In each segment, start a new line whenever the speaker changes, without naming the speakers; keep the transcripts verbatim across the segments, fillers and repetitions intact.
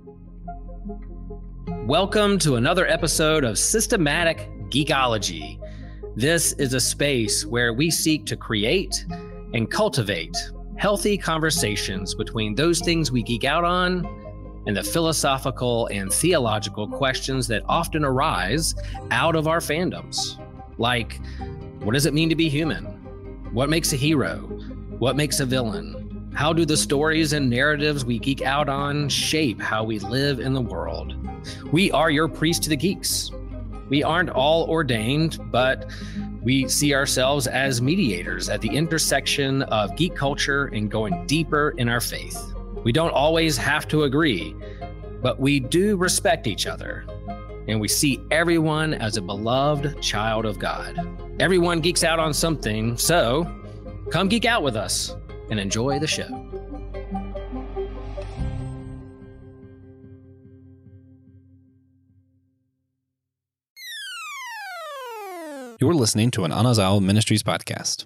Welcome to another episode of Systematic Geekology. This is a space where we seek to create and cultivate healthy conversations between those things we geek out on and the philosophical and theological questions that often arise out of our fandoms. Like, what does it mean to be human? What makes a hero? What makes a villain? How do the stories and narratives we geek out on shape how we live in the world? We are your priest to the geeks. We aren't all ordained, but we see ourselves as mediators at the intersection of geek culture and going deeper in our faith. We don't always have to agree, but we do respect each other, and we see everyone as a beloved child of God. Everyone geeks out on something, so come geek out with us and enjoy the show.
You're listening to an Anazao Ministries podcast.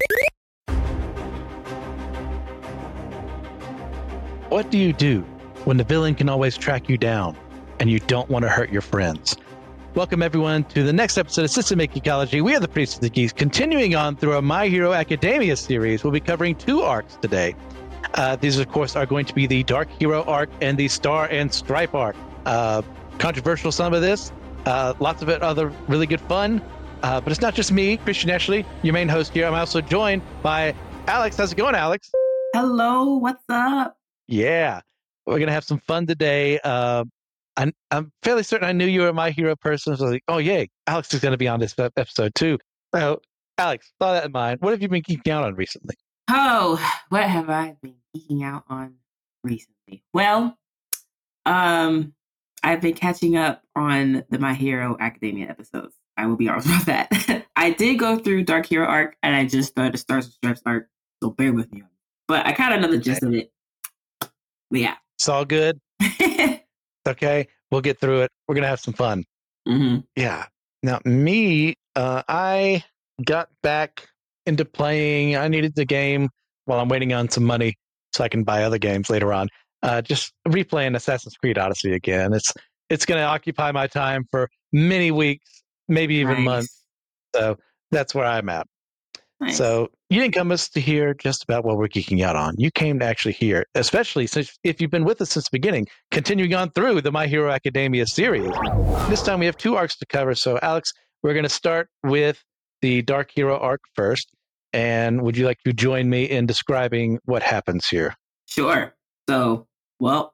What do you do when the villain can always track you down and you don't want to hurt your friends? Welcome, everyone, to the next episode of Systematic Geekology. We are the Priests of the Geeks. Continuing on through our My Hero Academia series, we'll be covering two arcs today. Uh, these, of course, are going to be the Dark Hero arc and the Star and Stripe arc. Uh, controversial, some of this. Uh, lots of it, other really good fun. Uh, but it's not just me, Christian Ashley, your main host here. I'm also joined by Alex. How's it going, Alex?
Hello, what's up?
Yeah, we're going to have some fun today. Uh, I'm, I'm fairly certain I knew you were a My Hero person. So I was like, oh, yay, Alex is going to be on this episode too. So, Alex, throw that in mind. What have you been geeking out on recently?
Oh, what have I been geeking out on recently? Well, um, I've been catching up on the My Hero Academia episodes. I will be honest about that. I did go through Dark Hero arc, and I just started the Stars and Stripes arc, so bear with me. But I kind of know the gist of it. But yeah.
It's all good. Okay, we'll get through it. We're going to have some fun.
Mm-hmm.
Yeah. Now, me, uh, I got back into playing. I needed the game while I'm waiting on some money so I can buy other games later on. Uh, just replaying Assassin's Creed Odyssey again. It's it's going to occupy my time for many weeks, maybe even
Nice.
months. So that's where I'm at.
Nice.
So you didn't come us to hear just about what we're geeking out on. You came to actually hear, especially since if you've been with us since the beginning, continuing on through the My Hero Academia series. This time we have two arcs to cover. So Alex, we're going to start with the Dark Hero arc first. And would you like to join me in describing what happens here?
Sure. So, well,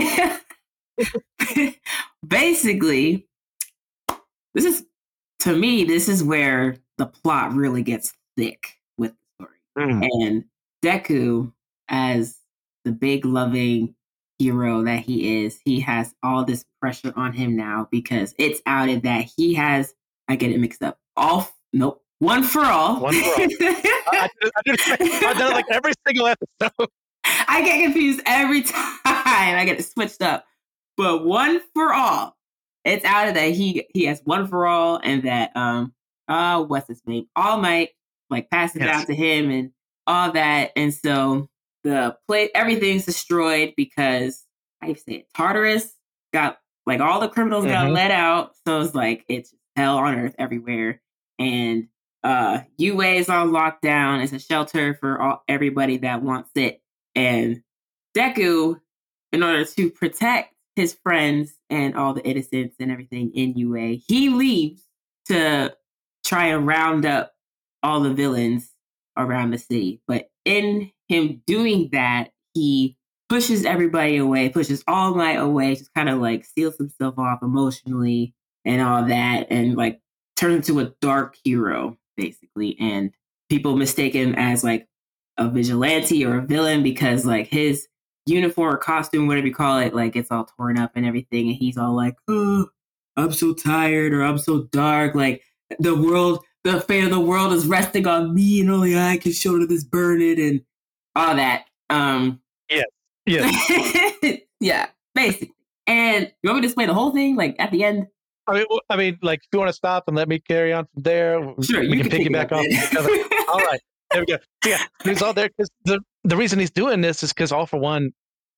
basically, this is, to me, this is where the plot really gets thick with the story.
Mm.
And Deku, as the big loving hero that he is, he has all this pressure on him now because it's outed that he has, I get it mixed up, all, nope, one for all.
One for all. I, I, I, I've done it like every single episode.
I get confused every time. I get it switched up. But one for all. It's outed that he he has one for all, and that um uh what's his name? All Might like passes
Yes.
down to him and all that. And so the play everything's destroyed because how do you say it? Tartarus got like all the criminals got
Mhm.
let out. So it's like it's hell on earth everywhere. And uh U A is on lockdown. It's a shelter for all everybody that wants it. And Deku, in order to protect his friends and all the innocents and everything in U A, he leaves to try and round up all the villains around the city. But in him doing that, he pushes everybody away, pushes All Might away, just kind of like seals himself off emotionally and all that, and like turns into a dark hero, basically. And people mistake him as like a vigilante or a villain because like his uniform or costume, whatever you call it, like it's all torn up and everything, and he's all like, oh, I'm so tired, or I'm so dark, like the world, the fate of the world is resting on me, and only I can shoulder this burden and all that. Um,
Yes. Yes.
yeah, basically. And you want me to explain the whole thing, like at the end?
I mean, well, I mean, like, if you want to stop and let me carry on from there,
Sure,
we
you
can
can
piggyback
pick it up
off
then.
each other. All right, there we go. Yeah, he's all there because the the reason he's doing this is because All for One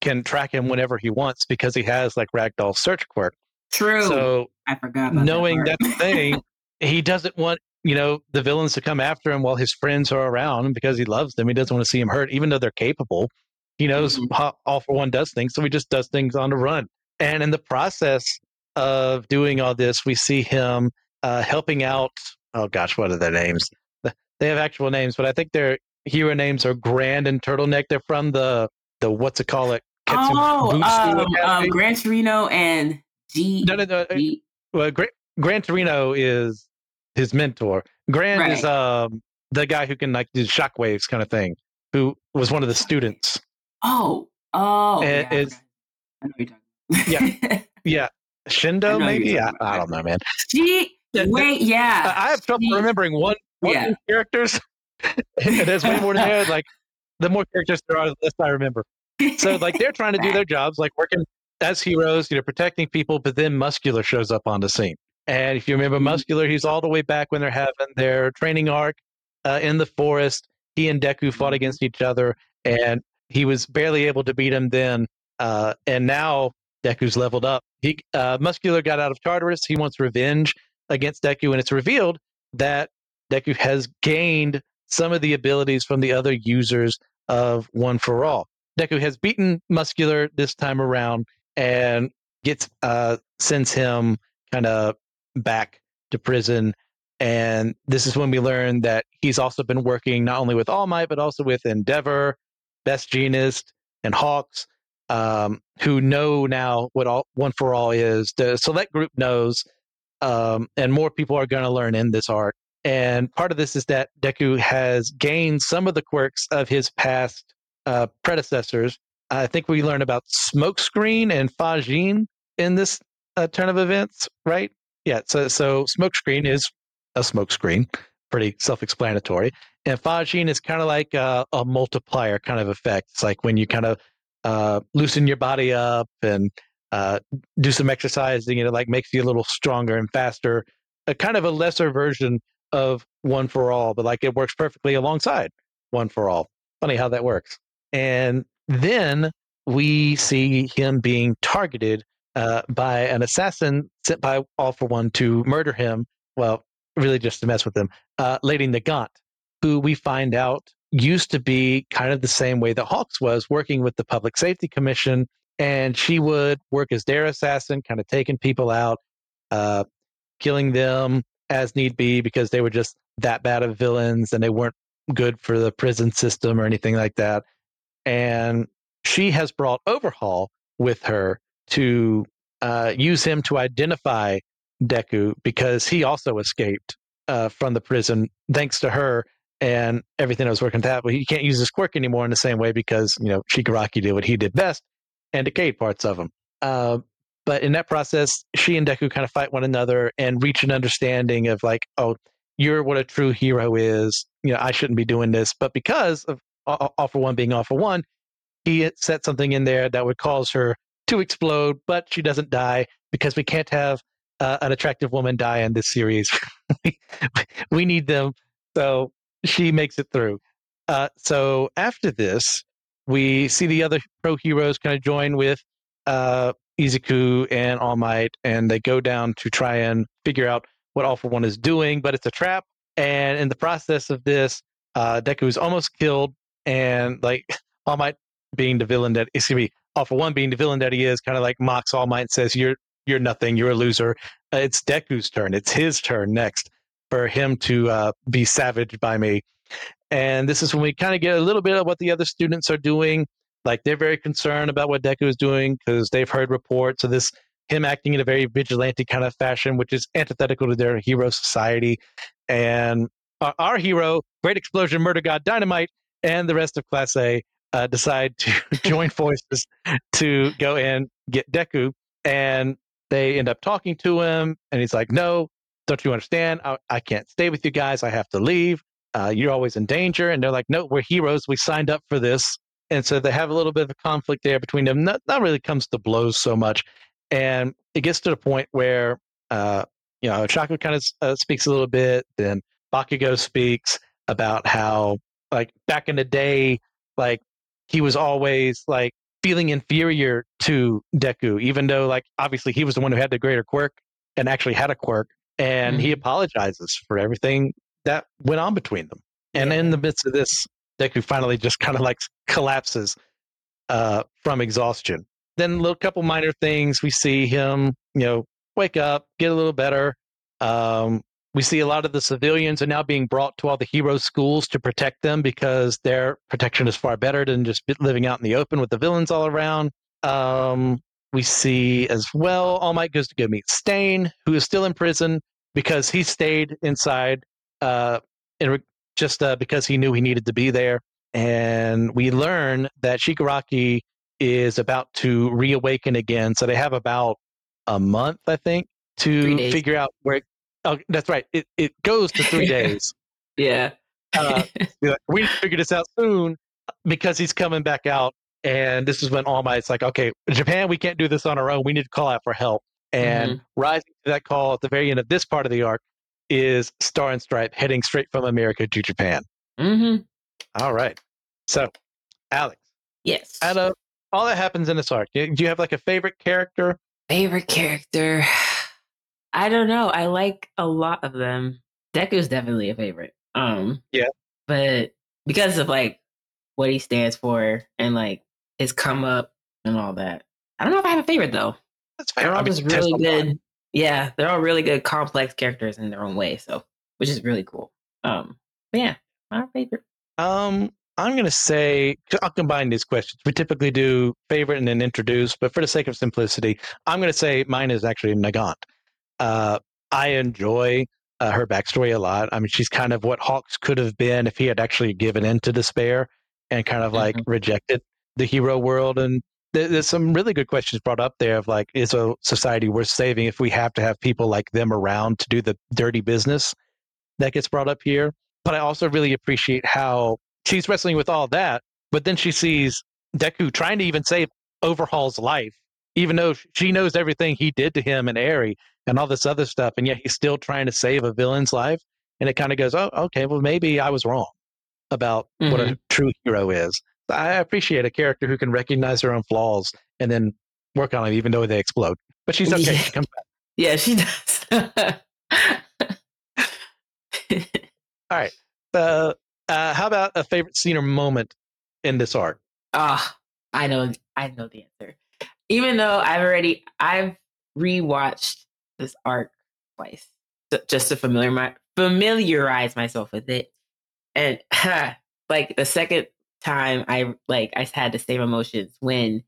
can track him whenever he wants because he has like Ragdoll search quirk.
True.
So
I forgot about
knowing
that
that's the thing, he doesn't want, you know, the villains to come after him while his friends are around because he loves them. He doesn't want to see them hurt, even though they're capable. He knows
Mhm.
how All for One does things, so he just does things on the run. And in the process of doing all this, we see him uh, helping out. Oh gosh, what are their names? They have actual names, but I think their hero names are Grand and Turtleneck. They're from the the what's it called? It
Oh,
Butsu
um, um,
Academy.
Gran Torino and G.
No, no, no.
G-
Well, Gran, Gran Torino is his mentor. Grand is
Right.
um the guy who can like do shockwaves kind of thing, who was one of the students.
Oh, oh,
And
yeah, I
it's
forgot. I know what you're talking about.
yeah,
I
Shindo
know who
maybe.
you're
I,
talking about.
I don't know, man.
She,
The- the-
wait, yeah.
I I have trouble
she-
remembering one one
Yeah.
of the characters. And there's way more than there. Like the more characters there are, the less I remember. So like they're trying to do their jobs, like working as heroes, you know, protecting people, but then Muscular shows up on the scene. And if you remember
Mhm.
Muscular, he's all the way back when they're having their training arc uh, in the forest. He and Deku fought
Mhm.
against each other, and he was barely able to beat him then. Uh, and now Deku's leveled up. He uh, Muscular got out of Tartarus. He wants revenge against Deku, and it's revealed that Deku has gained some of the abilities from the other users of One for All. Deku has beaten Muscular this time around and gets uh, sends him kind of back to prison. And this is when we learn that he's also been working not only with All Might, but also with Endeavor, Best Jeanist, and Hawks, um, who know now what all One for All is. The select group knows, um, and more people are going to learn in this arc. And part of this is that Deku has gained some of the quirks of his past uh, predecessors. I think we learn about Smokescreen and Fajin in this uh, turn of events, right? Yeah. So, so Smokescreen is a smokescreen, pretty self-explanatory. And Fajin is kind of like a, a multiplier kind of effect. It's like when you kind of uh, loosen your body up and uh, do some exercising, and it like makes you a little stronger and faster. A kind of a lesser version of One for All, but like it works perfectly alongside One for All. Funny how that works. And then we see him being targeted uh, by an assassin sent by All for One to murder him. Well, really just to mess with him. Uh, Lady Nagant, who we find out used to be kind of the same way that Hawks was, working with the Public Safety Commission. And she would work as their assassin, kind of taking people out, uh, killing them as need be because they were just that bad of villains and they weren't good for the prison system or anything like that. And she has brought Overhaul with her to uh, use him to identify Deku because he also escaped uh, from the prison thanks to her and everything that was working with that. But he can't use his quirk anymore in the same way because, you know, Shigaraki did what he did best and decayed parts of him. Uh, but in that process, she and Deku kind of fight one another and reach an understanding of like, oh, you're what a true hero is. You know, I shouldn't be doing this. But because of All, All for One being All for One, he set something in there that would cause her to explode, but she doesn't die because we can't have uh, an attractive woman die in this series. We need them. So she makes it through. Uh, so after this, we see the other pro heroes kind of join with uh, Izuku and All Might, and they go down to try and figure out what All for One is doing, but it's a trap. And in the process of this, uh, Deku is almost killed, and like All Might being the villain that excuse me, All for One being the villain that he is, kind of like mocks All Might and says, "You're you're nothing. You're a loser." Uh, it's Deku's turn. It's his turn next for him to uh, be savaged by me. And this is when we kind of get a little bit of what the other students are doing. Like they're very concerned about what Deku is doing because they've heard reports of this him acting in a very vigilante kind of fashion, which is antithetical to their hero society. And our, our hero, Great Explosion Murder God Dynamite, and the rest of Class A uh, decide to join forces to go and get Deku. And they end up talking to him, and he's like, "No, don't you understand? I, I can't stay with you guys. I have to leave. Uh, you're always in danger." And they're like, "No, we're heroes. We signed up for this." And so they have a little bit of a conflict there between them. Not, not really comes to blows so much. And it gets to the point where, uh, you know, Chaco kind of uh, speaks a little bit. Then Bakugo speaks about how, like, back in the day, like, he was always, like, feeling inferior to Deku, even though, like, obviously he was the one who had the greater quirk and actually had a quirk, and mm-hmm. he apologizes for everything that went on between them. And yeah. in the midst of this, Deku finally just kind of like collapses uh, from exhaustion. Then a little couple minor things. We see him, you know, wake up, get a little better. Um, we see a lot of the civilians are now being brought to all the hero schools to protect them because their protection is far better than just living out in the open with the villains all around. Um, we see as well, All Might goes to go meet Stain, who is still in prison because he stayed inside uh, in, just uh, because he knew he needed to be there. And we learn that Shigaraki is about to reawaken again. So they have about a month, I think, to figure out where. Oh, that's right. It it goes to three days.
yeah.
uh, we figure this out soon because he's coming back out. And this is when All Might's like, okay, Japan, we can't do this on our own. We need to call out for help. And mm-hmm. rising to that call at the very end of this part of the arc is Star and Stripe heading straight from America to Japan.
Mm-hmm.
All right. So, Alex.
Yes.
Out of all that happens in this arc, do you have like a favorite character?
Favorite character? I don't know. I like a lot of them. Deku's definitely a favorite. Um,
yeah.
But because of like what he stands for and like his come up and all that, I don't know if I have a favorite though.
That's fair.
They're all
I mean,
just really good. Yeah, they're all really good, complex characters in their own way. So, which is really cool. Um, but yeah, my favorite.
Um, I'm gonna say I'll combine these questions. We typically do favorite and then introduce, but for the sake of simplicity, I'm gonna say mine is actually Nagant. Uh, I enjoy uh, her backstory a lot. I mean, she's kind of what Hawks could have been if he had actually given in to despair and kind of like mm-hmm. rejected the hero world. And th- there's some really good questions brought up there of like, is a society worth saving if we have to have people like them around to do the dirty business that gets brought up here? But I also really appreciate how she's wrestling with all that, but then she sees Deku trying to even save Overhaul's life, even though she knows everything he did to him and Eri and all this other stuff, and yet he's still trying to save a villain's life. And it kind of goes, oh, okay, well, maybe I was wrong about mm-hmm. what a true hero is. I appreciate a character who can recognize her own flaws and then work on it, even though they explode. But she's okay.
Yeah.
She comes back.
Yeah, she does.
All right. Uh, uh, how about a favorite scene or moment in this arc?
Ah, uh, I know, I know the answer. Even though I've already, I've rewatched this arc twice just to familiar my, familiarize myself with it, and ha, like the second time, I like I had the same emotions when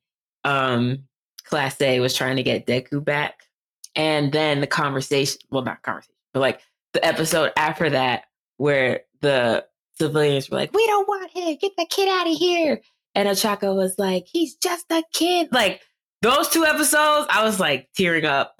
um Class A was trying to get Deku back, and then the conversation, well, not conversation, but like the episode after that where the civilians were like, "We don't want him. Get the kid out of here," and Ochako was like, "He's just a kid." Like. Those two episodes, I was like tearing up,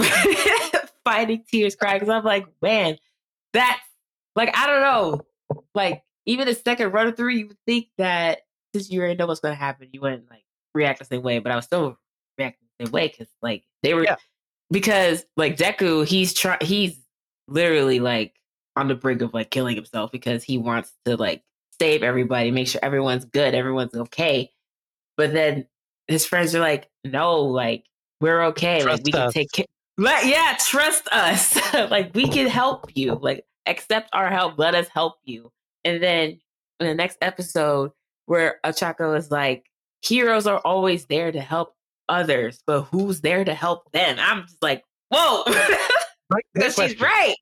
fighting tears, crying. Because I'm like, man, that's like, I don't know. Like, even the second run through, you would think that since you already know what's going to happen, you wouldn't like react the same way. But I was still reacting the same way because, like, they were, yeah. because like Deku, he's trying, he's literally like on the brink of like killing himself because he wants to like save everybody, make sure everyone's good, everyone's okay. But then his friends are like, no, like, we're okay.
Trust
like, we
us.
can take care. Like, yeah, trust us. Like, we can help you. Like, accept our help. Let us help you. And then in the next episode, where Ochako is like, heroes are always there to help others, but who's there to help them? I'm just like, whoa. Because she's right.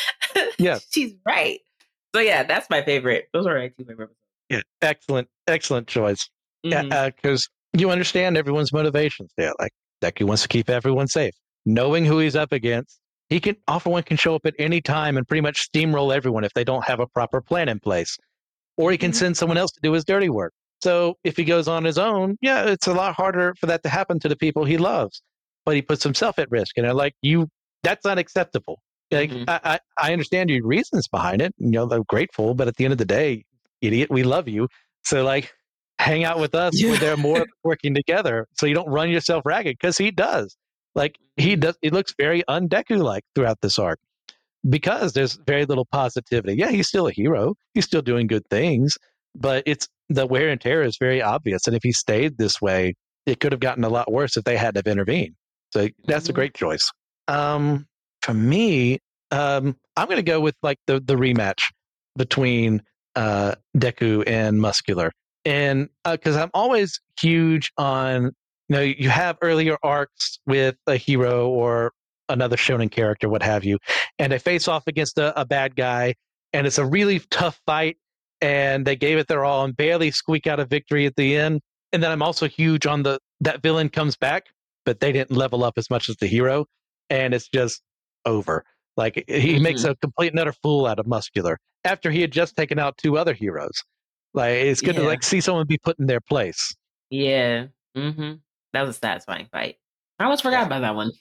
Yeah.
She's right. So, yeah, that's my favorite. Those are my two favorite episodes.
Yeah, excellent, excellent choice.
Mm-hmm.
Yeah, because you understand everyone's motivations there. Like, Deku wants to keep everyone safe. Knowing who he's up against, he can often one can show up at any time and pretty much steamroll everyone if they don't have a proper plan in place. Or he can
Mm-hmm.
send someone else to do his dirty work. So if he goes on his own, yeah, it's a lot harder for that to happen to the people he loves. But he puts himself at risk. And they're like, you, that's unacceptable. Like,
Mhm.
I, I, I understand your reasons behind it. You know, I'm grateful, but at the end of the day, idiot, we love you. So like, hang out with us
Yeah.
when they're more working together, so you don't run yourself ragged. Because he does. Like he does. It looks very un-Deku like throughout this arc because there's very little positivity. Yeah, he's still a hero. He's still doing good things, but it's the wear and tear is very obvious. And if he stayed this way, it could have gotten a lot worse if they hadn't have intervened. So that's mm-hmm. a great choice. Um, for me, um, I'm going to go with like the the rematch between uh, Deku and Muscular, and because uh, I'm always huge on, you know, you have earlier arcs with a hero or another shonen character, what have you, and they face off against a, a bad guy, and it's a really tough fight, and they gave it their all and barely squeak out a victory at the end. And then I'm also huge on the that villain comes back, but they didn't level up as much as the hero, and it's just over. Like he mm-hmm. makes a complete and utter fool out of Muscular after he had just taken out two other heroes. Like it's good yeah. to like see someone be put in their place.
Yeah, mm-hmm. That was a satisfying fight. I almost forgot yeah. about that one.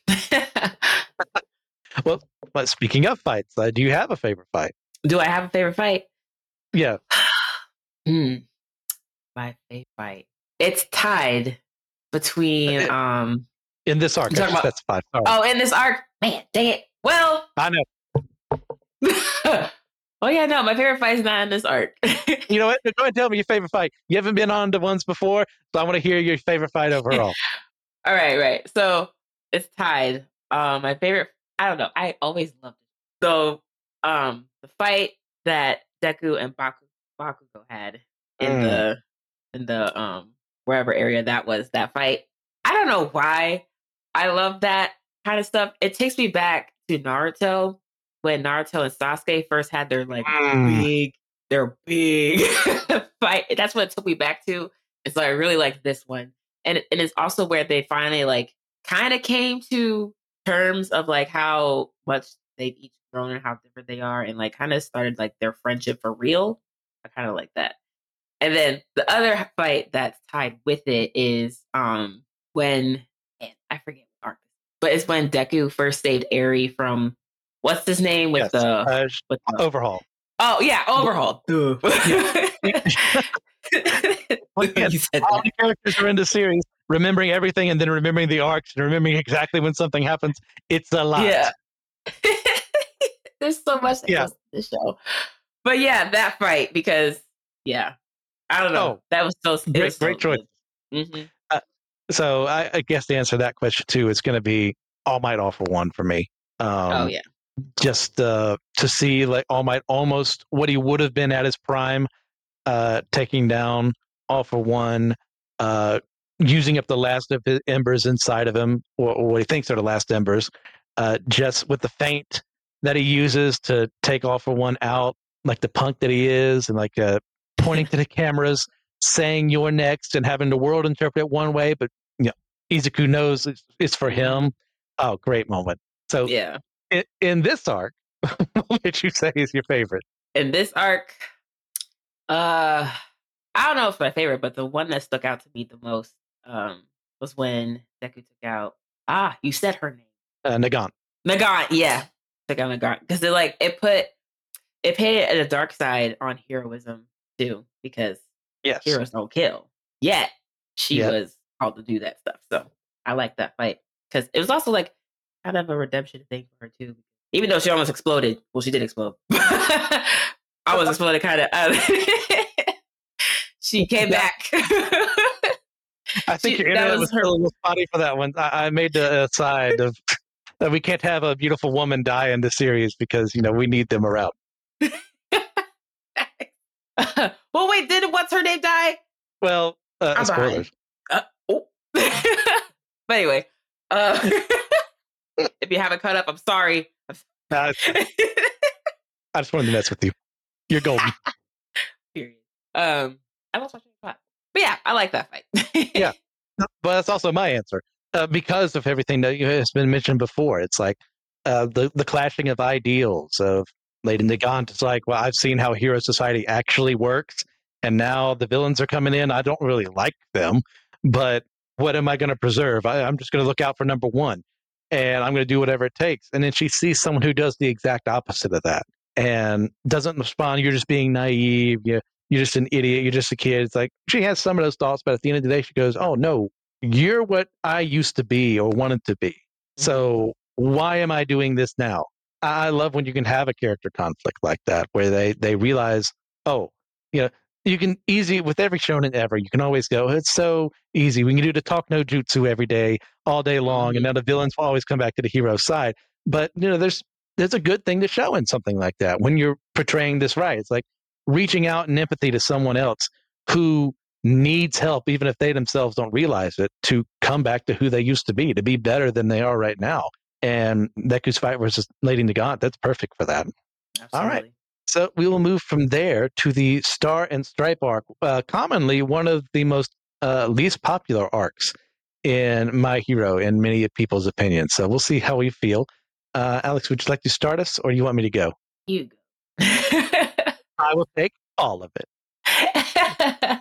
Well, but speaking of fights, uh, do you have a favorite fight?
Do I have a favorite fight?
Yeah.
mm. My favorite fight. It's tied between um
in this arc.
About,
that's fine.
Right. Oh, in this arc, man, dang it. Well,
I know.
Oh yeah, no, my favorite fight is not in this arc.
You know what? Go ahead and tell me your favorite fight. You haven't been on to ones before, so I want to hear your favorite fight overall.
All right, right. So it's tied. Um, my favorite. I don't know. I always loved it. So, um, the fight that Deku and Baku Bakugo had in mm. the in the um wherever area that was, that fight. I don't know why I love that kind of stuff. It takes me back to Naruto when Naruto and Sasuke first had their like mm. big, their big fight. That's what it took me back to. And so I really like this one. And and it's also where they finally like kind of came to terms of like how much they've each grown and how different they are, and like kind of started like their friendship for real. I kind of like that. And then the other fight that's tied with it is um when man, I forget what arc, but it's when Deku first saved Eri from what's his name with yes. the
uh,
with the
Overhaul.
Oh yeah, Overhaul.
Again, all the characters are in the series, remembering everything and then remembering the arcs and remembering exactly when something happens. It's a lot.
Yeah. There's so much that yeah. goes to the show. But yeah, that fight, because yeah, I don't know. Oh, that was so
great,
was so
great choice.
Mm-hmm.
Uh, so I, I guess to answer that question too, it's going to be All Might All for One for me. Um,
oh yeah.
Just uh, to see like All Might almost what he would have been at his prime, uh, taking down All for One, uh, using up the last of his embers inside of him, or, or what he thinks are the last embers, uh, just with the feint that he uses to take All for One out, like the punk that he is, and like uh, pointing to the cameras, saying "you're next," and having the world interpret it one way, but you know, Izuku knows it's, it's for him. Oh, great moment. So
yeah.
In, in this arc, what would you say is your favorite?
In this arc, uh, I don't know if it's my favorite, but the one that stuck out to me the most um, was when Deku took out. Ah, you said her name.
Uh, Nagant.
Nagant, yeah, took out Nagant because it like it put it painted a dark side on heroism too, because
yes.
heroes don't kill. Yet she
yep.
was called to do that stuff. So I like that fight because it was also like kind of a redemption thing for her too. Even though she almost exploded. Well, she did explode. I was exploded kind of. Uh, she came
yeah.
back.
I think she, your internet was, was her... a little spotty for that one. I, I made the aside of that we can't have a beautiful woman die in the series because, you know, we need them around.
uh, well, wait, did what's her name die?
Well, uh, spoilers.
Uh, oh. But anyway, uh, if you haven't caught up, I'm sorry. I'm
sorry. Uh, I just wanted to mess with you. You're golden.
Period. Um, I was watching the pot. But yeah, I like that fight.
Yeah, but that's also my answer uh, because of everything that has been mentioned before. It's like uh, the the clashing of ideals of Lady Nagant. It's like, well, I've seen how hero society actually works, and now the villains are coming in. I don't really like them, but what am I going to preserve? I, I'm just going to look out for number one, and I'm going to do whatever it takes. And then she sees someone who does the exact opposite of that and doesn't respond. You're just being naive. You, you're just an idiot. You're just a kid. It's like she has some of those thoughts, but at the end of the day, she goes, oh, no, you're what I used to be or wanted to be. So why am I doing this now? I love when you can have a character conflict like that, where they, they realize, oh, you know, you can easy with every shonen ever. You can always go, it's so easy. We can do the talk no jutsu every day, all day long, mm-hmm. and then the villains will always come back to the hero's side. But you know, there's there's a good thing to show in something like that when you're portraying this right. It's like reaching out in empathy to someone else who needs help, even if they themselves don't realize it, to come back to who they used to be, to be better than they are right now. And Deku's fight versus Lady Nagant, that's perfect for that.
Absolutely.
All right. So we will move from there to the Star and Stripe arc, uh, commonly one of the most uh, least popular arcs in My Hero, in many people's opinions. So we'll see how we feel. Uh, Alex, would you like to start us, or do you want me to go?
You go.
I will take all of it.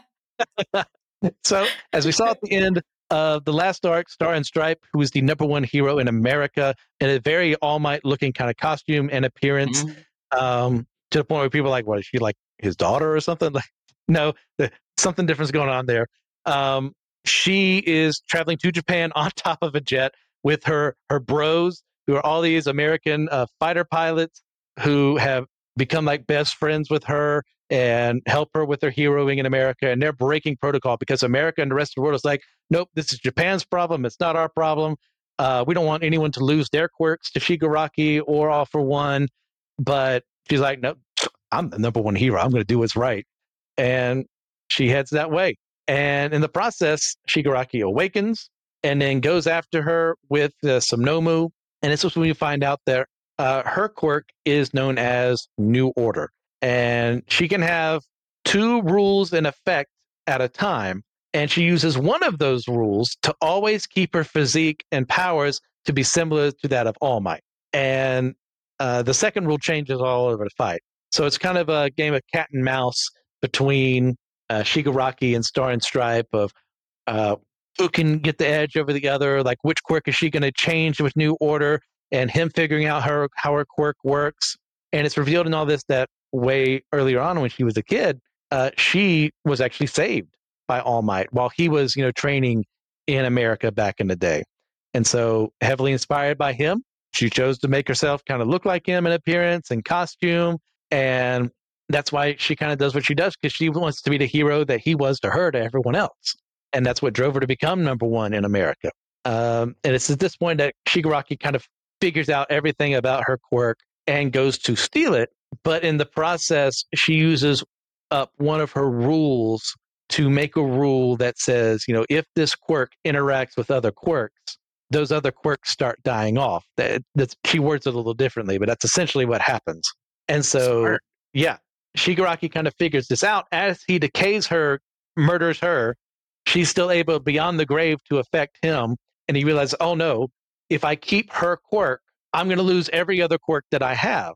So, as we saw at the end of the last arc, Star and Stripe, who is the number one hero in America, in a very All Might looking kind of costume and appearance, mm-hmm. um, to the point where people are like, what, is she like his daughter or something? Like, no, the, something different is going on there. Um, she is traveling to Japan on top of a jet with her, her bros, who are all these American uh, fighter pilots who have become like best friends with her and help her with her heroing in America. And they're breaking protocol because America and the rest of the world is like, nope, this is Japan's problem. It's not our problem. Uh, we don't want anyone to lose their quirks to Shigaraki or All for One. But she's like, nope, I'm the number one hero. I'm going to do what's right. And she heads that way. And in the process, Shigaraki awakens and then goes after her with uh, some Nomu. And this is when you find out that uh, her quirk is known as New Order. And she can have two rules in effect at a time. And she uses one of those rules to always keep her physique and powers to be similar to that of All Might. And uh, the second rule changes all over the fight. So it's kind of a game of cat and mouse between uh, Shigaraki and Star and Stripe of uh, who can get the edge over the other, like which quirk is she going to change with New Order, and him figuring out her, how her quirk works. And it's revealed in all this that way earlier on when she was a kid, uh, she was actually saved by All Might while he was, you know, training in America back in the day. And so heavily inspired by him, she chose to make herself kind of look like him in appearance and costume. And that's why she kind of does what she does, because she wants to be the hero that he was to her, to everyone else. And that's what drove her to become number one in America. Um, and it's at this point that Shigaraki kind of figures out everything about her quirk and goes to steal it. But in the process, she uses up one of her rules to make a rule that says, you know, if this quirk interacts with other quirks, those other quirks start dying off. That, that's, she words it a little differently, but that's essentially what happens. And so, Smart. yeah, Shigaraki kind of figures this out. As he decays her, murders her, she's still able beyond the grave to affect him. And he realizes, oh no, if I keep her quirk, I'm going to lose every other quirk that I have.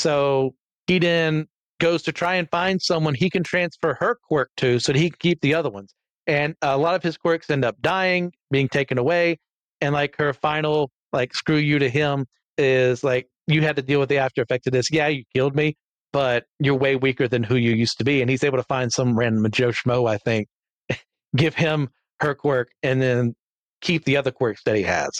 So he then goes to try and find someone he can transfer her quirk to so that he can keep the other ones. And a lot of his quirks end up dying, being taken away. And like her final, like, screw you to him is like, you had to deal with the after effects of this. Yeah, you killed me, but you're way weaker than who you used to be. And he's able to find some random Joe Schmo, I think, give him her quirk and then keep the other quirks that he has.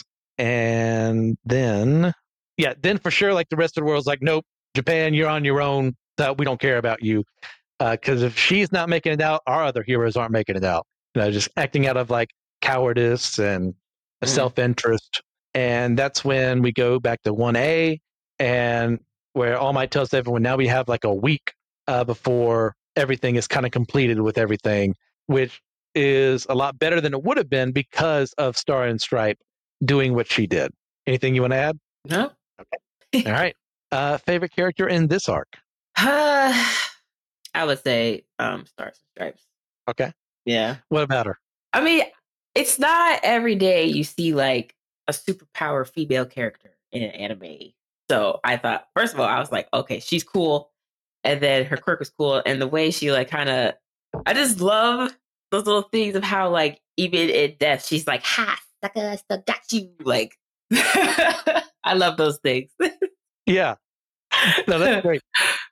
And then, yeah, then for sure, like the rest of the world's like, nope, Japan, you're on your own. Uh, we don't care about you. Because uh, if she's not making it out, our other heroes aren't making it out. You know, just acting out of like cowardice and mm. self-interest. And that's when we go back to one A, and where All Might tells everyone, now we have like a week uh, before everything is kind of completed with everything, which is a lot better than it would have been because of Star and Stripe doing what she did. Anything you want to add?
No.
Okay. All right. Uh, favorite character in this arc?
Uh, I would say um, Stars and Stripes.
Okay.
Yeah.
What about her?
I mean, it's not every day you see like a superpower female character in an anime. So I thought, first of all, I was like, okay, she's cool. And then her quirk was cool. And the way she like kind of, I just love those little things of how like even in death, she's like, ha, sucker, I still got you. Like, I love those things.
Yeah. No, that's great.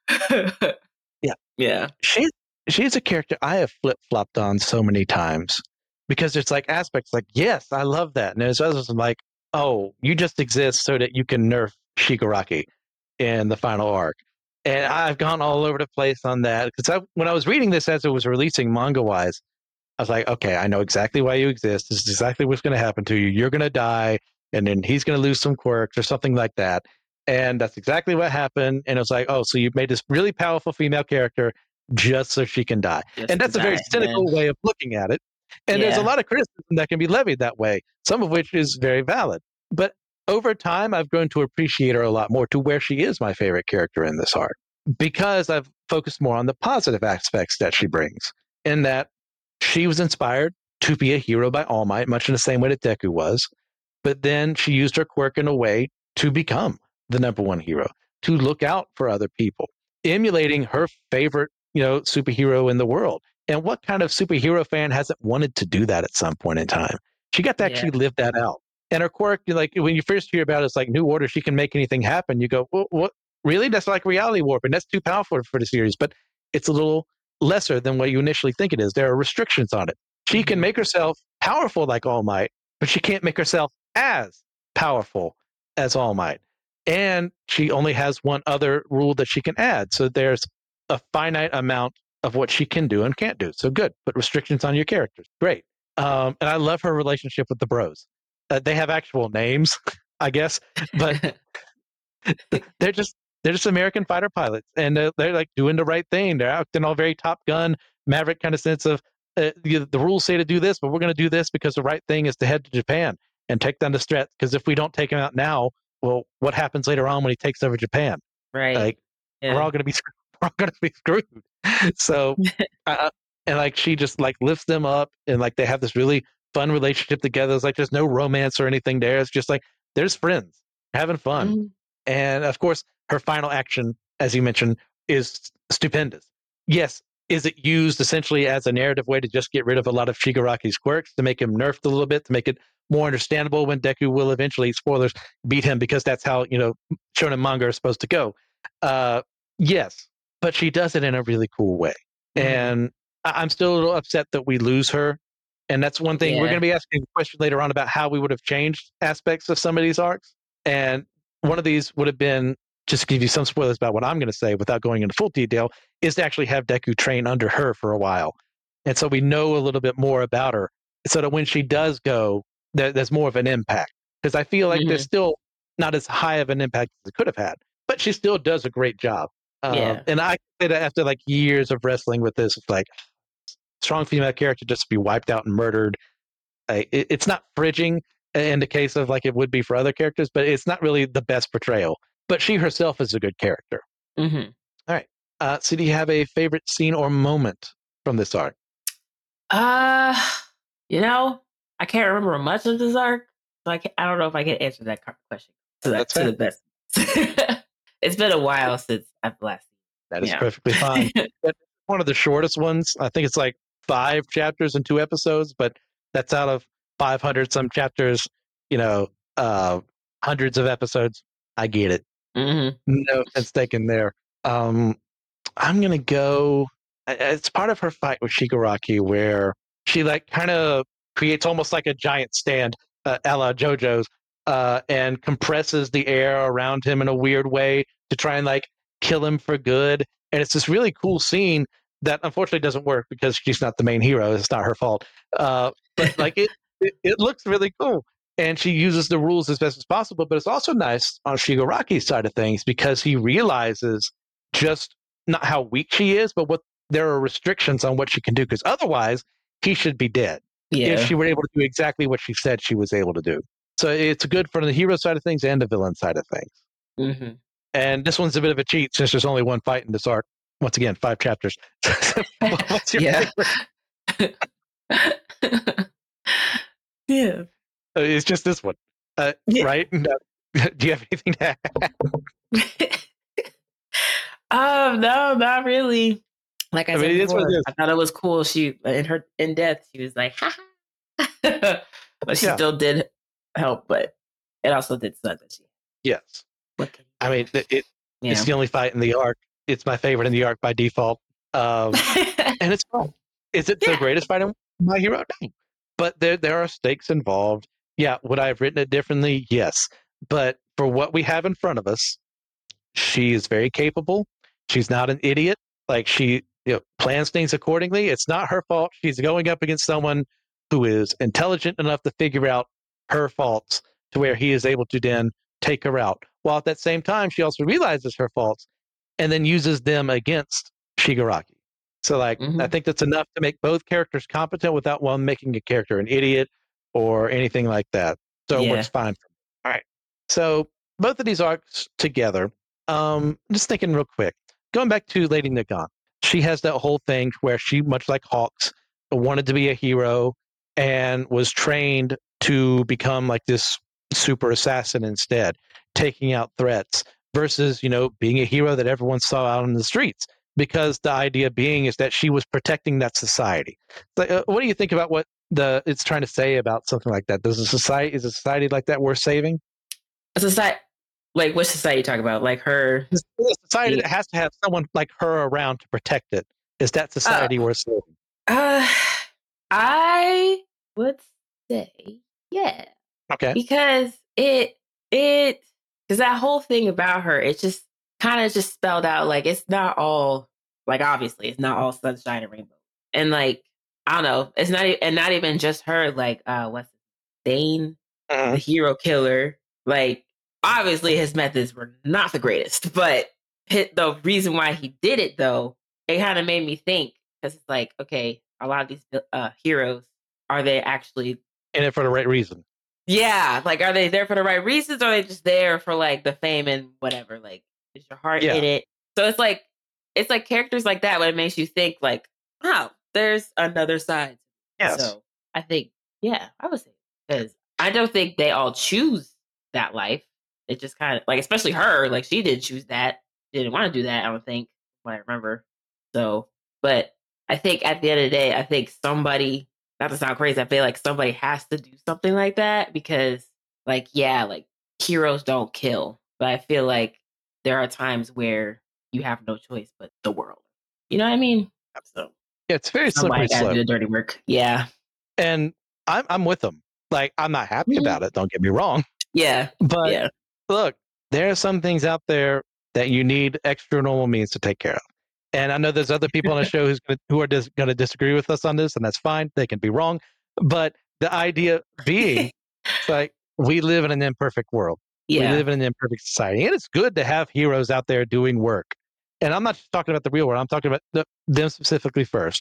Yeah.
Yeah.
She, she's a character I have flip-flopped on so many times because there's like aspects like, yes, I love that. And there's others like, oh, you just exist so that you can nerf Shigaraki in the final arc. And I've gone all over the place on that because when I was reading this as it was releasing manga wise, I was like, okay, I know exactly why you exist. This is exactly what's going to happen to you. You're going to die, and then he's going to lose some quirks or something like that. And that's exactly what happened. And it was like, oh, so you've made this really powerful female character just so she can die.
Just
and that's
to
a very
die,
cynical
man.
way of looking at it. And there's a
Yeah.
lot of criticism that can be levied that way, some of which is very valid. But over time, I've grown to appreciate her a lot more to where she is my favorite character in this arc because I've focused more on the positive aspects that she brings, in that she was inspired to be a hero by All Might, much in the same way that Deku was. But then she used her quirk in a way to become the number one hero, to look out for other people, emulating her favorite, you know, superhero in the world. And what kind of superhero fan hasn't wanted to do that at some point in time? She got to
Yeah.
actually live that out. And her quirk, like when you first hear about it, it's like New Order, she can make anything happen. You go, well, what? Really? That's like reality warping. That's too powerful for the series. But it's a little lesser than what you initially think it is. There are restrictions on it. She can
Mhm.
make herself powerful like All Might, but she can't make herself as powerful as All Might. And she only has one other rule that she can add. So there's a finite amount of what she can do and can't do. So good. Put restrictions on your characters. Great. Um, and I love her relationship with the bros. Uh, they have actual names, I guess, but they're just they're just American fighter pilots, and they're, they're like doing the right thing. They're acting all very Top Gun, Maverick kind of sense of uh, the, the rules say to do this, but we're going to do this because the right thing is to head to Japan and take down the threat. Because if we don't take him out now, well, what happens later on when he takes over Japan?
Right.
Like
Yeah.
we're all going to be screwed. We're all going to be screwed. So, uh, and like she just like lifts them up, and like they have this really fun relationship together. It's like there's no romance or anything there. It's just like there's friends having fun.
Mhm.
And of course, her final action, as you mentioned, is stupendous. Yes, is it used essentially as a narrative way to just get rid of a lot of Shigaraki's quirks, to make him nerfed a little bit, to make it more understandable when Deku will eventually, spoilers, beat him, because that's how, you know, shonen manga is supposed to go. Uh, yes, but she does it in a really cool way.
Mhm.
And I- I'm still a little upset that we lose her. And that's one thing we're
Yeah.
going to be asking a question later on about how we would have changed aspects of some of these arcs. And one of these would have been, just to give you some spoilers about what I'm going to say without going into full detail, is to actually have Deku train under her for a while. And so we know a little bit more about her, so that when she does go, there, there's more of an impact. Because I feel like there's
Mhm.
still not as high of an impact as it could have had, but she still does a great job. Um,
Yeah.
And I say that after like years of wrestling with this, it's like strong female character just to be wiped out and murdered. Uh, it, it's not fridging in the case of like it would be for other characters, but it's not really the best portrayal. But she herself is a good character.
Mhm.
All right. Uh, so do you have a favorite scene or moment from this arc?
Uh, you know, I can't remember much of this arc, so I, can't, I don't know if I can answer that co- question to, that,
That's
to
fair.
the best. It's been a while since I've last seen
That is
Yeah.
perfectly fine. That's one of the shortest ones. I think it's like five chapters and two episodes, but that's out of five hundred some chapters, you know, uh, hundreds of episodes. I get it.
hmm
No offense taken there. Um, I'm gonna go. It's part of her fight with Shigaraki where she like kind of creates almost like a giant stand, uh, a la JoJo's, uh, and compresses the air around him in a weird way to try and like kill him for good. And it's this really cool scene that unfortunately doesn't work because she's not the main hero. It's not her fault. Uh, but like it, it, it looks really cool. And she uses the rules as best as possible. But it's also nice on Shigaraki's side of things because he realizes just not how weak she is, but what there are restrictions on what she can do. Because otherwise, he should be dead
Yeah.
if she were able to do exactly what she said she was able to do. So it's good for the hero side of things and the villain side of things.
hmm
And this one's a bit of a cheat since there's only one fight in this arc. Once again, five chapters. What's your
Yeah.
favorite?
yeah.
Uh, It's just this one, uh,
Yeah.
right? No. Do you have anything to add?
um, no, not really. Like I,
I
said
mean, it is what it
before,
is.
I thought it was cool. She in her in death, she was like, ha ha. But she
Yeah.
still did help, but it also did suck that she.
Yes.
What can
I mean, it, it,
you
it's the only fight in the arc. It's my favorite in the arc by default. Um, and it's fun. Is it
Yeah.
the greatest fight in My Hero? No. But there, there are stakes involved. Yeah. Would I have written it differently? Yes. But for what we have in front of us, she is very capable. She's not an idiot. Like she you know, plans things accordingly. It's not her fault. She's going up against someone who is intelligent enough to figure out her faults to where he is able to then take her out. While at that same time, she also realizes her faults and then uses them against Shigaraki. So, like, mm-hmm. I think that's enough to make both characters competent without one making a character an idiot or anything like that. So yeah. It works fine for me. All right. So both of these arcs together, um, just thinking real quick, going back to Lady Nagant, she has that whole thing where she, much like Hawks, wanted to be a hero and was trained to become like this super assassin instead, taking out threats versus, you know, being a hero that everyone saw out in the streets. Because the idea being is that she was protecting that society. Like, uh, what do you think about what the it's trying to say about something like that? Does a society is a society like that worth saving?
A society, like what society you talk about? Like her
a society yeah. that has to have someone like her around to protect it. Is that society uh, worth saving?
Uh, I would say yeah.
Okay.
Because it it because that whole thing about her, it just kind of just spelled out like it's not all like obviously it's not all sunshine and rainbow, and like I don't know, it's not and not even just her. Like uh, what's it, Dane, uh-huh. the hero killer. Like obviously his methods were not the greatest, but hit, the reason why he did it though, it kind of made me think because it's like okay, a lot of these uh, heroes are they actually
in it for the right reason?
Yeah, like are they there for the right reasons, or are they just there for like the fame and whatever? Like. Is your heart yeah. in it? So it's like it's like characters like that when it makes you think like, wow, there's another side.
Yes.
So I think, yeah, I would say because I don't think they all choose that life. It just kind of like, especially her, like she didn't choose that. She didn't want to do that. I don't think, what I remember. So, but I think at the end of the day, I think somebody, not to sound crazy, I feel like somebody has to do something like that because, like, yeah, like heroes don't kill, but I feel like there are times where you have no choice but the world. You know what I mean? So
yeah, it's very slippery slope.
Do the dirty work. Yeah,
and I'm I'm with them. Like I'm not happy mm-hmm. about it. Don't get me wrong.
Yeah,
but
yeah.
look, there are some things out there that you need extra normal means to take care of. And I know there's other people on the show who's gonna, who are dis- going to disagree with us on this, and that's fine. They can be wrong. But the idea being, it's like we live in an imperfect world. Yeah. We live in an imperfect society, and it's good to have heroes out there doing work. And I'm not just talking about the real world. I'm talking about the, them specifically first.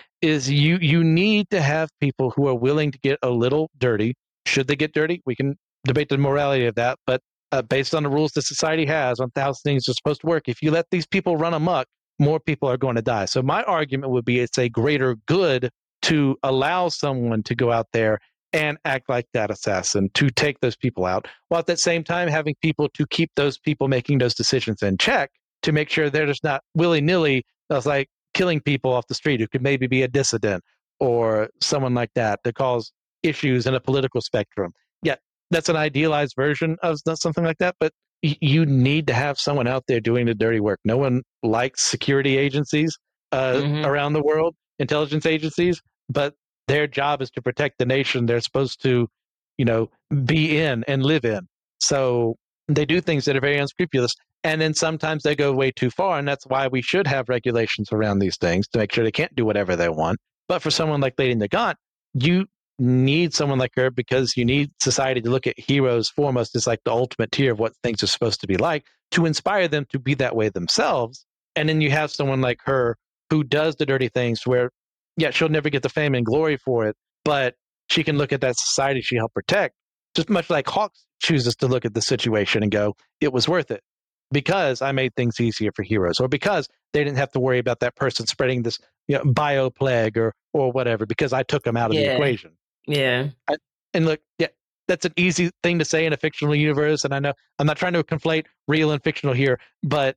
Is you you need to have people who are willing to get a little dirty. Should they get dirty? We can debate the morality of that, but uh, based on the rules that society has on how things are supposed to work, if you let these people run amok, more people are going to die. So my argument would be it's a greater good to allow someone to go out there and act like that assassin to take those people out, while at the same time having people to keep those people making those decisions in check to make sure they're just not willy-nilly that's like killing people off the street who could maybe be a dissident or someone like that to cause issues in a political spectrum. Yeah, that's an idealized version of something like that, but y- you need to have someone out there doing the dirty work. No one likes security agencies uh, mm-hmm. around the world, intelligence agencies, but their job is to protect the nation they're supposed to, you know, be in and live in. So they do things that are very unscrupulous. And then sometimes they go way too far. And that's why we should have regulations around these things to make sure they can't do whatever they want. But for someone like Lady Nagant, you need someone like her because you need society to look at heroes foremost as like the ultimate tier of what things are supposed to be like to inspire them to be that way themselves. And then you have someone like her who does the dirty things where, yeah, she'll never get the fame and glory for it, but she can look at that society she helped protect, just much like Hawks chooses to look at the situation and go, it was worth it because I made things easier for heroes, or because they didn't have to worry about that person spreading this, you know, bio plague or or whatever, because I took them out of
yeah.
the equation.
Yeah.
I, and look, yeah, that's an easy thing to say in a fictional universe. And I know I'm not trying to conflate real and fictional here, but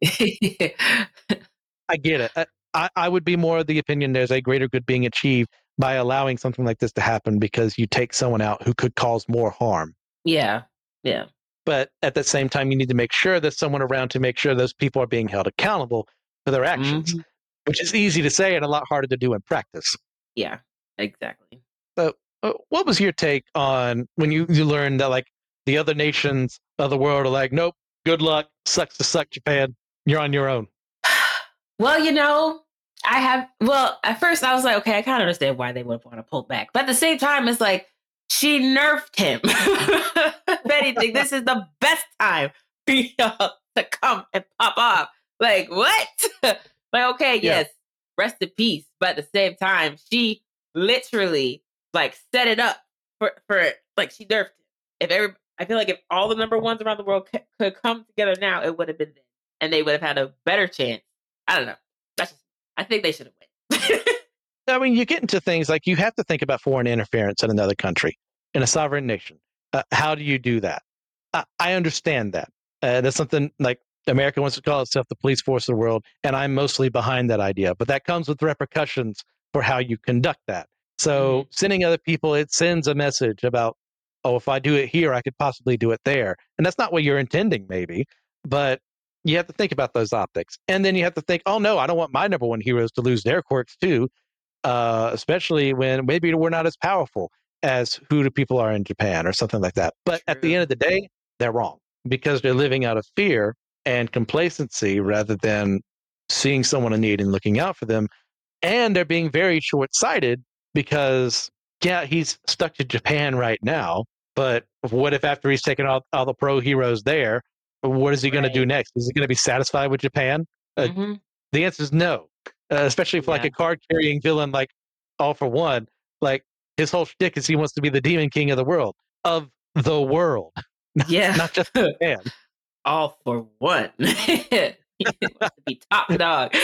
I get it. I, I, I would be more of the opinion there's a greater good being achieved by allowing something like this to happen because you take someone out who could cause more harm.
Yeah. Yeah.
But at the same time, you need to make sure there's someone around to make sure those people are being held accountable for their actions, mm-hmm. which is easy to say and a lot harder to do in practice.
Yeah, exactly.
So uh, what was your take on when you, you learned that like the other nations of the world are like, nope, good luck, sucks to suck, Japan, you're on your own?
Well, you know, I have, well, at first I was like, okay, I kind of understand why they would want to pull back. But at the same time, it's like, she nerfed him. If anything, this is the best time for y'all to come and pop off. Like, what? Like, okay,
Yeah.
yes, rest in peace. But at the same time, she literally, like, set it up for, for like, she nerfed him. If every, I feel like if all the number ones around the world c- could come together now, it would have been them. And they would have had a better chance. I don't know. That's just, I think they should have won.
I mean, you get into things like you have to think about foreign interference in another country, in a sovereign nation. Uh, how do you do that? I, I understand that. Uh, that's something like America wants to call itself the police force of the world, and I'm mostly behind that idea. But that comes with repercussions for how you conduct that. So
Mhm.
sending other people, it sends a message about, oh, if I do it here, I could possibly do it there. And that's not what you're intending, maybe. But you have to think about those optics. And then you have to think, oh, no, I don't want my number one heroes to lose their quirks too. Uh, especially when maybe we're not as powerful as who the people are in Japan or something like that. But at the
True.
end of the day, they're wrong because they're living out of fear and complacency rather than seeing someone in need and looking out for them. And they're being very short-sighted because, yeah, he's stuck to Japan right now. But what if after he's taken all, all the pro heroes there, what is he going to do
Right.
next? Is he going to be satisfied with Japan? Uh,
Mhm.
The answer is no. Uh, especially for like
Yeah.
a card carrying villain like All for One, like his whole shtick is he wants to be the demon king of the world, of the world,
Yeah.
not just Japan.
All for one. He wants to be top dog.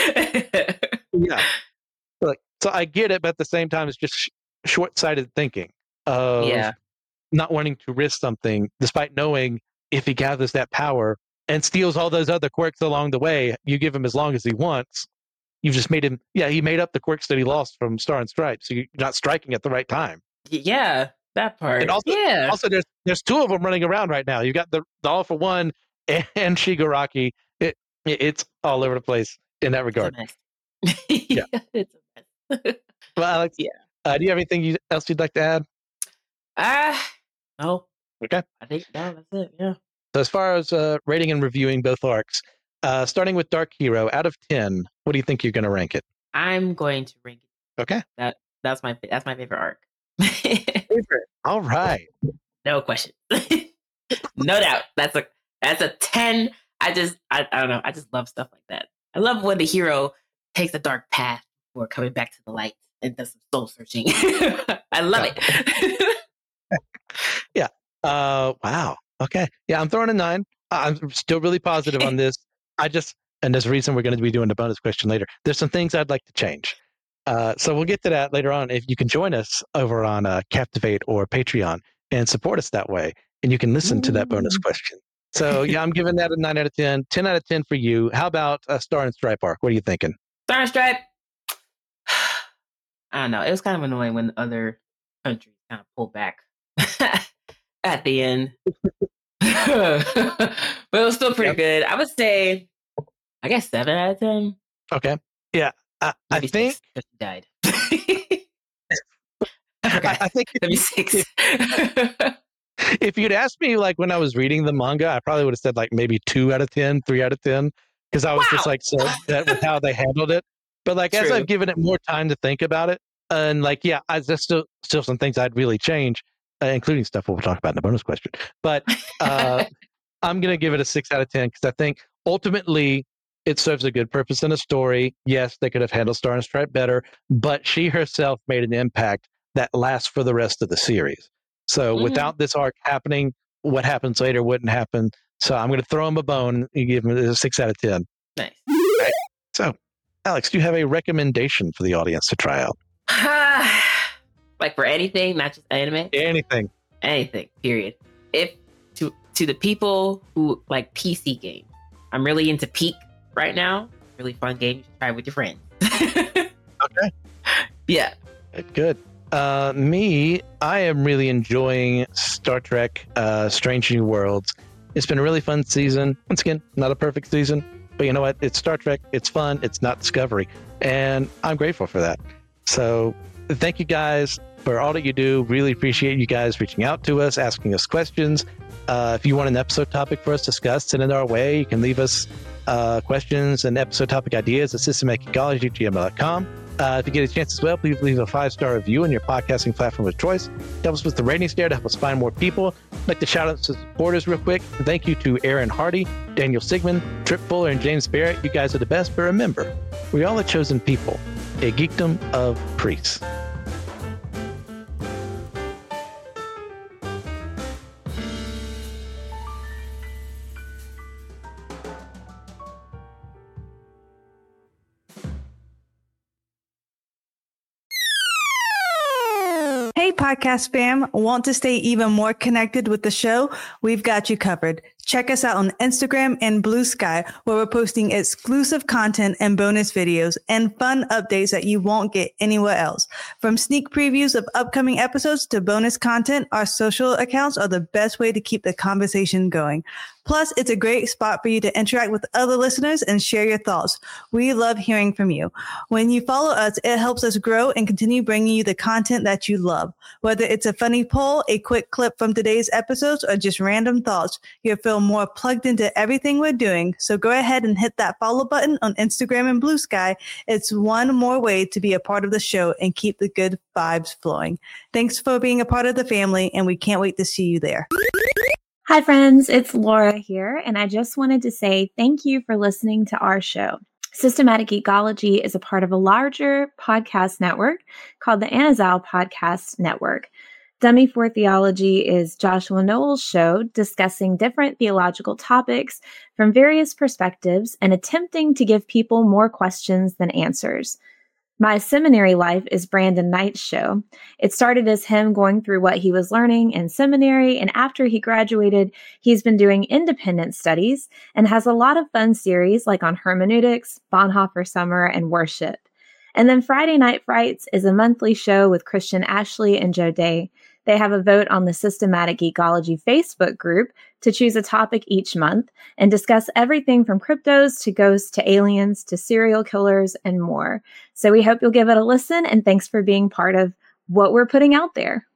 Yeah, like so I get it, but at the same time, it's just sh- short-sighted thinking of
Yeah.
not wanting to risk something, despite knowing if he gathers that power and steals all those other quirks along the way, you give him as long as he wants. You've just made him, yeah, he made up the quirks that he lost from Star and Stripes. So you're not striking at the right time.
Y- Yeah. That part.
And also,
yeah.
also there's there's two of them running around right now. You got the, the All for One and, and Shigaraki. It, it it's all over the place in that
It's a
regard.
mess.
Yeah.
It's a mess.
Well, Alex,
Yeah.
uh, do you have anything you, else you'd like to add?
Ah, no.
Okay.
I think no, that's it. Yeah.
So as far as uh, rating and reviewing both arcs, uh, starting with Dark Hero, out of ten, what do you think you're going to rank it?
I'm going to rank it.
Okay.
That that's my that's my favorite arc.
Favorite. All right.
No question. No doubt. That's a that's a ten. I just I, I don't know. I just love stuff like that. I love when the hero takes a dark path before coming back to the light and does some soul searching. I love
Yeah.
it.
Yeah. Uh, wow. Okay. Yeah, I'm throwing a nine. I'm still really positive on this. I just, and there's a reason we're going to be doing the bonus question later. There's some things I'd like to change. Uh, so we'll get to that later on. If you can join us over on uh, Captivate or Patreon and support us that way, and you can listen to that bonus question. So yeah, I'm giving that a nine out of ten. ten out of ten for you. How about a Star and Stripe arc? What are you thinking?
Star and Stripe. I don't know. It was kind of annoying when other countries kind of pulled back at the end. But it was still pretty
Yep.
good. I would say, I guess seven out of ten.
Okay. Yeah. I, I
Maybe
think,
six, 'cause she died.
I,
Okay.
I think
Maybe six.
if you'd asked me like when I was reading the manga, I probably would have said like maybe two out of ten, three out of ten, because I was just
Wow.
like so upset with how they handled it. But like as
True.
I've given it more time to think about it, and like yeah, I, there's still still some things I'd really change, uh, including stuff we'll talk about in the bonus question. But uh, I'm gonna give it a six out of ten because I think ultimately it serves a good purpose in a story. Yes, they could have handled Star and Stripe better, but she herself made an impact that lasts for the rest of the series. So
Mhm.
without this arc happening, what happens later wouldn't happen. So I'm going to throw him a bone and give him a six out of ten.
Nice.
So, Alex, do you have a recommendation for the audience to try out?
Like for anything, not just anime,
Anything.
anything. Period. If to to the people who like P C games, I'm really into Peak right now. Really fun game. You should try it with your friends.
Okay.
Yeah.
Good. Uh, me, I am really enjoying Star Trek uh, Strange New Worlds. It's been a really fun season. Once again, not a perfect season, but you know what? It's Star Trek. It's fun. It's not Discovery. And I'm grateful for that. So thank you guys for all that you do. Really appreciate you guys reaching out to us, asking us questions. Uh, if you want an episode topic for us to discuss, send it our way. You can leave us uh, questions and episode topic ideas at systematic geekology at gmail dot com. Uh, if you get a chance as well, please leave a five-star review on your podcasting platform of choice. Help us with the ratings there to help us find more people. I'd like to shout out to supporters real quick. Thank you to Aaron Hardy, Daniel Sigmund, Trip Fuller, and James Barrett. You guys are the best, but remember, we all are chosen people, a geekdom of priests.
Hey, podcast fam. Want to stay even more connected with the show? We've got you covered. Check us out on Instagram and Blue Sky, where we're posting exclusive content and bonus videos and fun updates that you won't get anywhere else. From sneak previews of upcoming episodes to bonus content, our social accounts are the best way to keep the conversation going. Plus, it's a great spot for you to interact with other listeners and share your thoughts. We love hearing from you. When you follow us, it helps us grow and continue bringing you the content that you love. Whether it's a funny poll, a quick clip from today's episodes, or just random thoughts, you'll feel more plugged into everything we're doing. So go ahead and hit that follow button on Instagram and Blue Sky. It's one more way to be a part of the show and keep the good vibes flowing. Thanks for being a part of the family, and we can't wait to see you there.
Hi, friends. It's Laura here, and I just wanted to say thank you for listening to our show. Systematic Geekology is a part of a larger podcast network called the Anazao Podcast Network. Dummy for Theology is Joshua Noel's show discussing different theological topics from various perspectives and attempting to give people more questions than answers. My Seminary Life is Brandon Knight's show. It started as him going through what he was learning in seminary, and after he graduated, he's been doing independent studies and has a lot of fun series like on hermeneutics, Bonhoeffer Summer, and worship. And then Friday Night Frights is a monthly show with Christian Ashley and Joe Day. They have a vote on the Systematic Geekology Facebook group to choose a topic each month and discuss everything from cryptos to ghosts to aliens to serial killers and more. So we hope you'll give it a listen, and thanks for being part of what we're putting out there.